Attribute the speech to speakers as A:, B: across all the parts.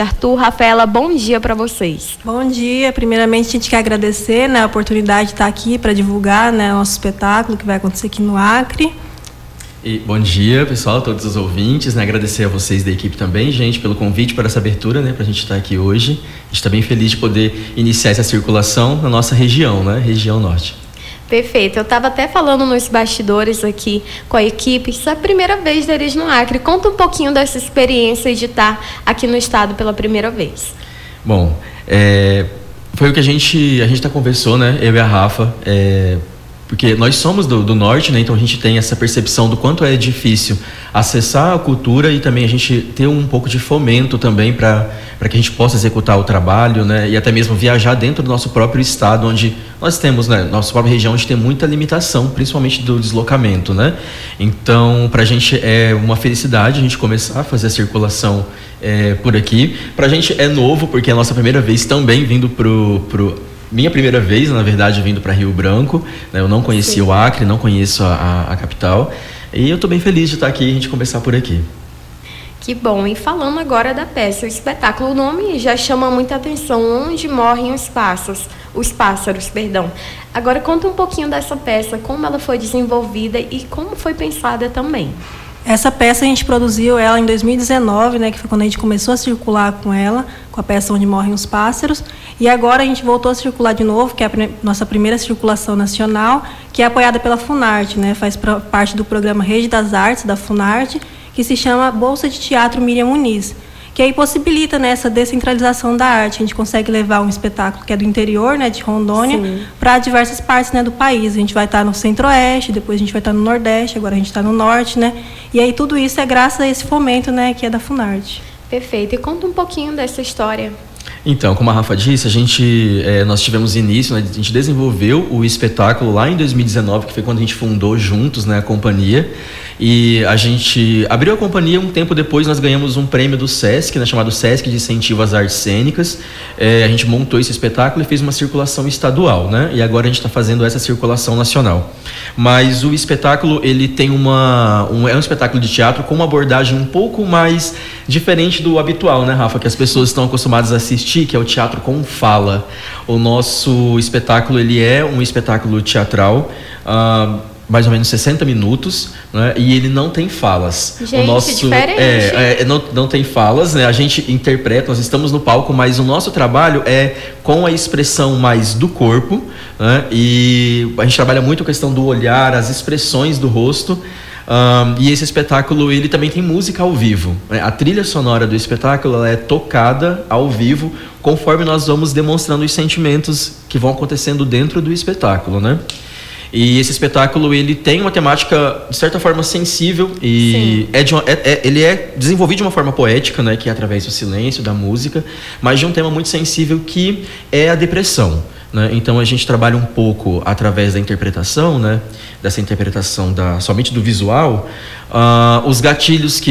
A: Arthur, Rafaela, bom dia para vocês.
B: Bom dia. Primeiramente, a gente quer agradecer, né, a oportunidade de estar aqui para divulgar, né, nosso espetáculo que vai acontecer aqui no Acre.
C: E bom dia, pessoal, todos os ouvintes, né? Agradecer a vocês da equipe também, gente, pelo convite para essa abertura, né? Para a gente estar aqui hoje. A gente está bem feliz de poder iniciar essa circulação na nossa região, né? Região Norte.
A: Perfeito. Eu estava até falando nos bastidores aqui com a equipe, isso é a primeira vez deles no Acre. Conta um pouquinho dessa experiência de estar aqui no estado pela primeira vez.
C: Bom, foi o que a gente até conversou, né? Eu e a Rafa, porque nós somos do norte, né? Então a gente tem essa percepção do quanto é difícil acessar a cultura e também a gente ter um pouco de fomento também para que a gente possa executar o trabalho, né? E até mesmo viajar dentro do nosso próprio estado, onde nós temos, né? Nossa própria região, onde tem muita limitação, principalmente do deslocamento, né? Então, para a gente é uma felicidade a gente começar a fazer a circulação por aqui. Para a gente é novo, porque é a nossa primeira vez também vindo minha primeira vez, na verdade, vindo para Rio Branco, né? Eu não conhecia o Acre, não conheço a capital. E eu estou bem feliz de estar aqui e a gente começar por aqui.
A: Que bom. E falando agora da peça, o espetáculo, o nome já chama muita atenção. Onde morrem os pássaros. Agora conta um pouquinho dessa peça, como ela foi desenvolvida e como foi pensada também.
B: Essa peça a gente produziu ela em 2019, né, que foi quando a gente começou a circular com ela, com a peça Onde Morrem os Pássaros. E agora a gente voltou a circular de novo, que é a nossa primeira circulação nacional, que é apoiada pela Funarte, né, faz parte do programa Rede das Artes da Funarte, que se chama Bolsa de Teatro Miriam Muniz, que aí possibilita, né, essa descentralização da arte. A gente consegue levar um espetáculo que é do interior, né, de Rondônia, para diversas partes, né, do país. A gente vai estar no Centro-Oeste, depois a gente vai estar no Nordeste, agora a gente está no Norte, né? E aí tudo isso é graças a esse fomento, né, que é da Funarte.
A: Perfeito. E conta um pouquinho dessa história.
C: Então, como a Rafa disse, nós tivemos início, né, a gente desenvolveu o espetáculo lá em 2019, que foi quando a gente fundou juntos, né, a companhia. E a gente abriu a companhia, um tempo depois nós ganhamos um prêmio do SESC, né, chamado SESC de Incentivo às Artes Cênicas. A gente montou esse espetáculo e fez uma circulação estadual, né? E agora a gente está fazendo essa circulação nacional. Mas o espetáculo, ele tem é um espetáculo de teatro com uma abordagem um pouco mais diferente do habitual, né, Rafa? Que as pessoas estão acostumadas a assistir, que é o teatro com fala. O nosso espetáculo, ele é um espetáculo teatral, mais ou menos 60 minutos, né? E ele não tem falas.
A: Gente, diferente.
C: Não tem falas, né? A gente interpreta, nós estamos no palco, mas o nosso trabalho é com a expressão mais do corpo, né? E a gente trabalha muito a questão do olhar, as expressões do rosto. E esse espetáculo, ele também tem música ao vivo, né? A trilha sonora do espetáculo, ela é tocada ao vivo, conforme nós vamos demonstrando os sentimentos que vão acontecendo dentro do espetáculo, né? E esse espetáculo, ele tem uma temática, de certa forma, sensível e ele é desenvolvido de uma forma poética, né, que é através do silêncio, da música, mas de um tema muito sensível que é a depressão, né? Então a gente trabalha um pouco através da interpretação, né, dessa interpretação somente do visual, os gatilhos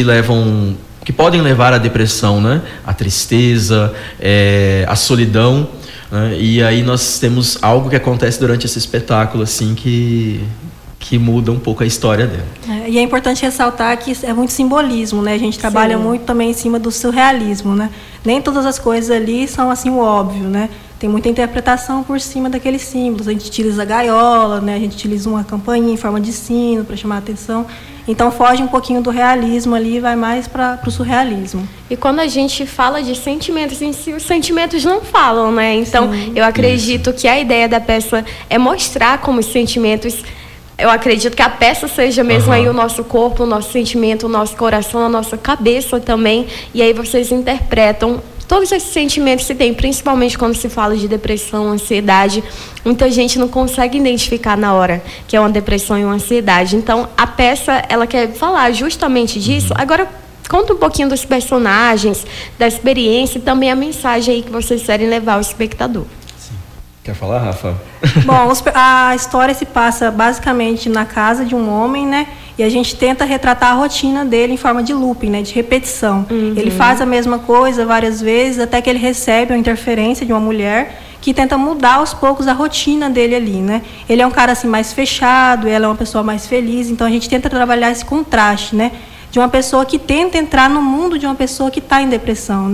C: que podem levar à depressão, né, a tristeza, a solidão. E aí nós temos algo que acontece durante esse espetáculo assim que muda um pouco a história dele.
B: E é importante ressaltar que é muito simbolismo, né? A gente trabalha muito também em cima do surrealismo, né? Nem todas as coisas ali são assim o óbvio, né? Tem muita interpretação por cima daqueles símbolos. A gente utiliza a gaiola, né? A gente utiliza uma campainha em forma de sino para chamar a atenção. Então foge um pouquinho do realismo ali e vai mais para o surrealismo.
A: E quando a gente fala de sentimentos em si, os sentimentos não falam, né? Então eu acredito que a ideia da peça é mostrar como os sentimentos... Eu acredito que a peça seja mesmo aí o nosso corpo, o nosso sentimento, o nosso coração, a nossa cabeça também. E aí vocês interpretam todos esses sentimentos que tem, principalmente quando se fala de depressão, ansiedade. Muita gente não consegue identificar na hora que é uma depressão e uma ansiedade. Então, a peça, ela quer falar justamente disso. Agora, conta um pouquinho dos personagens, da experiência e também a mensagem aí que vocês querem levar ao espectador.
C: Quer falar, Rafa?
B: Bom, a história se passa basicamente na casa de um homem, né? E a gente tenta retratar a rotina dele em forma de looping, né? De repetição. Ele faz a mesma coisa várias vezes, até que ele recebe uma interferência de uma mulher que tenta mudar aos poucos a rotina dele ali, né? Ele é um cara assim mais fechado, ela é uma pessoa mais feliz, então a gente tenta trabalhar esse contraste, né? De uma pessoa que tenta entrar no mundo de uma pessoa que está em depressão, né?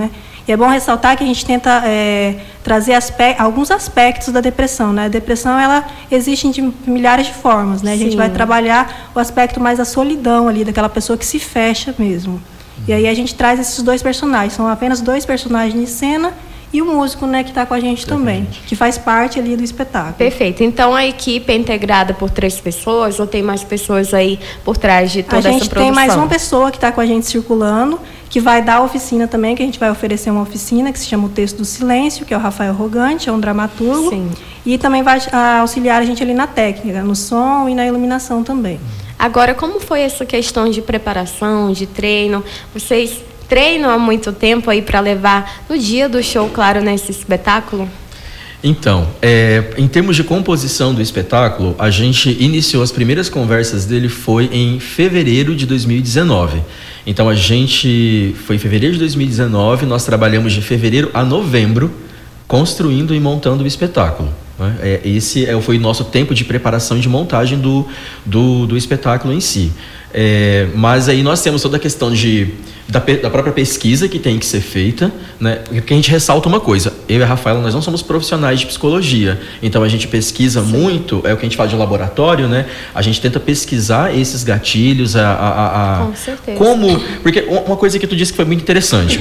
B: E é bom ressaltar que a gente tenta trazer alguns aspectos da depressão, né? A depressão, ela existe de milhares de formas, né? A gente vai trabalhar o aspecto mais da solidão ali, daquela pessoa que se fecha mesmo. E aí a gente traz esses 2 personagens, são apenas 2 personagens de cena e o músico, né, que está com a gente também, que faz parte ali do espetáculo.
A: Perfeito. Então a equipe é integrada por 3 pessoas ou tem mais pessoas aí por trás de toda essa produção?
B: A gente tem mais uma pessoa que está com a gente circulando, que vai dar a oficina também, que a gente vai oferecer uma oficina que se chama O Texto do Silêncio, que é o Rafael Rogante, é um dramaturgo.
A: Sim.
B: E também vai auxiliar a gente ali na técnica, no som e na iluminação também.
A: Agora, como foi essa questão de preparação, de treino? Vocês treinam há muito tempo aí para levar no dia do show, claro, nesse espetáculo?
C: Então, em termos de composição do espetáculo, a gente iniciou as primeiras conversas dele foi em fevereiro de 2019. Então, foi em fevereiro de 2019, nós trabalhamos de fevereiro a novembro, construindo e montando o espetáculo. Esse foi o nosso tempo de preparação e de montagem do espetáculo em si. Mas aí nós temos toda a questão da própria pesquisa que tem que ser feita, né? Porque a gente ressalta uma coisa: eu e a Rafaela, nós não somos profissionais de psicologia, então a gente pesquisa muito, é o que a gente fala de laboratório, né? A gente tenta pesquisar esses gatilhos,
A: Com certeza.
C: Porque uma coisa que tu disse que foi muito interessante.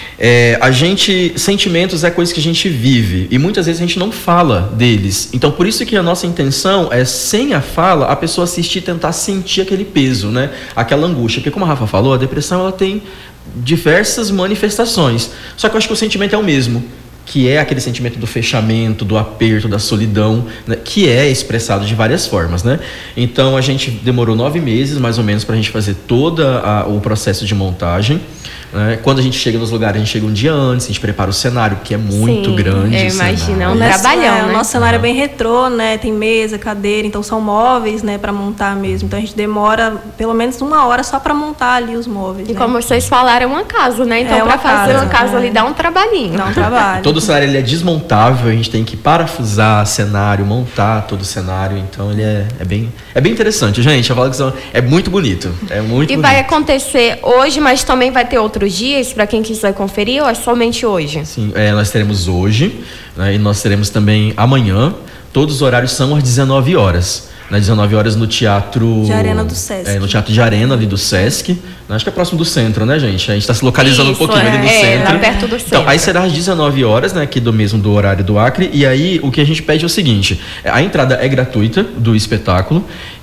C: Sentimentos é coisa que a gente vive e muitas vezes a gente não fala deles. Então, por isso que a nossa intenção é, sem a fala, a pessoa assistir e tentar sentir aquele peso, né? Aquela angústia. Porque, como a Rafa falou, a depressão ela tem diversas manifestações. Só que eu acho que o sentimento é o mesmo, que é aquele sentimento do fechamento, do aperto, da solidão, né? Que é expressado de várias formas, né? Então, a gente demorou 9 meses, mais ou menos, para a gente fazer todo o processo de montagem. Quando a gente chega nos lugares, a gente chega um dia antes, a gente prepara o cenário, que é muito grande.
A: Imagina, é um trabalhão, né?
B: O nosso cenário é bem retrô, né? Tem mesa, cadeira, então são móveis, né, para montar mesmo. Então a gente demora pelo menos 1 hora só para montar ali os móveis.
A: E como vocês falaram, é uma casa, né? Então para fazer uma casa ali dá um trabalhinho.
B: Dá um trabalho.
C: Todo o cenário ele é desmontável, a gente tem que parafusar cenário, montar todo o cenário. Então ele é bem interessante, gente. A Valax é muito bonito.
A: Vai acontecer hoje, mas também vai ter outros dias para quem quiser conferir, ou é somente hoje?
C: Sim, nós teremos hoje, né, e nós teremos também amanhã. Todos os horários são às 19 horas. Às 19 horas no Teatro
B: de Arena do Sesc.
C: No Teatro de Arena ali do Sesc. Acho que é próximo do centro, né, gente? A gente está se localizando um pouquinho ali no centro.
A: Lá perto do centro.
C: Então, aí será às 19 horas, né, aqui do horário do Acre. E aí, o que a gente pede é o seguinte: a entrada é gratuita do espetáculo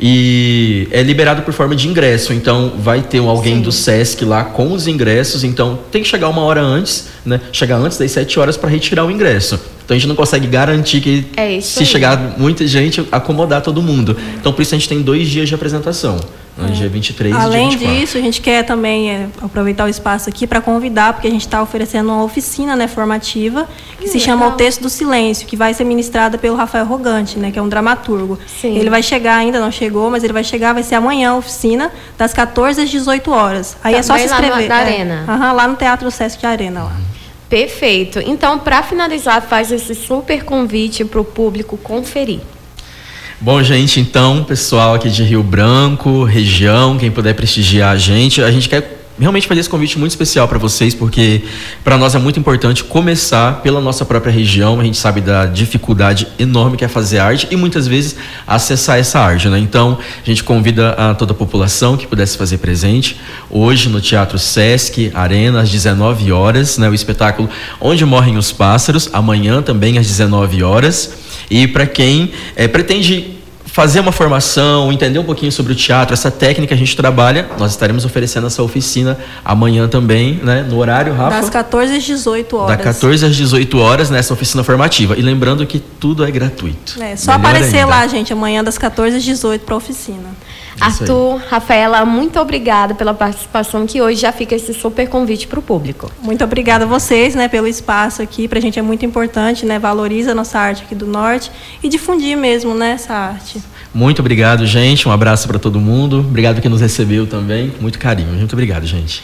C: e é liberado por forma de ingresso. Então, vai ter alguém do Sesc lá com os ingressos. Então, tem que chegar 1 hora antes, né? Chegar antes das 7 horas para retirar o ingresso. Então, a gente não consegue garantir que, se chegar muita gente, acomodar todo mundo. Então, por isso a gente tem 2 dias de apresentação. Dia 23 e dia 24.
B: Além disso, a gente quer também aproveitar o espaço aqui para convidar, porque a gente está oferecendo uma oficina, né, formativa, que se chama O Texto do Silêncio, que vai ser ministrada pelo Rafael Rogante, né, que é um dramaturgo.
A: Sim.
B: Ele vai chegar, ainda não chegou, mas ele vai chegar, vai ser amanhã a oficina, das 14 às 18 horas. Aí é só se inscrever.
A: Lá na Arena.
B: Lá no Teatro Sesc de Arena. Lá.
A: Perfeito. Então, para finalizar, faz esse super convite para o público conferir.
C: Bom, gente, então, pessoal aqui de Rio Branco, região, quem puder prestigiar a gente quer realmente fazer esse convite muito especial para vocês, porque para nós é muito importante começar pela nossa própria região. A gente sabe da dificuldade enorme que é fazer arte e muitas vezes acessar essa arte, né? Então, a gente convida a toda a população que pudesse fazer presente hoje no Teatro Sesc Arena, às 19 horas, né? O espetáculo Onde Morrem os Pássaros, amanhã também às 19 horas. E para quem pretende fazer uma formação, entender um pouquinho sobre o teatro, essa técnica a gente trabalha, nós estaremos oferecendo essa oficina amanhã também, né? No horário, Rafa?
B: Das 14 às 18 horas.
C: Das 14 às 18 horas, nessa oficina formativa. E lembrando que tudo é gratuito.
B: Só aparecer lá, gente, amanhã das 14 às 18 para a oficina.
A: Arthur, Rafaela, muito obrigada pela participação, que hoje já fica esse super convite para o público.
B: Muito obrigada a vocês, né, pelo espaço aqui. Para a gente é muito importante, né, valoriza a nossa arte aqui do Norte e difundir mesmo, né, essa arte.
C: Muito obrigado, gente. Um abraço para todo mundo. Obrigado que nos recebeu também. Muito carinho. Muito obrigado, gente.